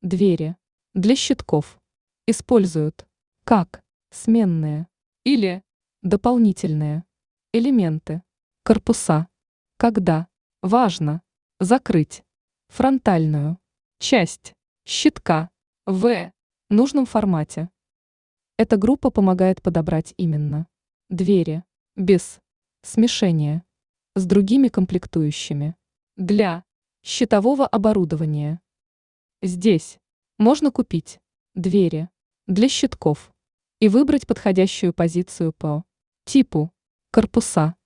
Двери для щитков используют как сменные или дополнительные элементы корпуса, когда важно закрыть фронтальную часть щитка в нужном формате. Эта группа помогает подобрать именно двери без смешения с другими комплектующими для щитового оборудования. Здесь можно купить двери для щитков и выбрать подходящую позицию по типу корпуса.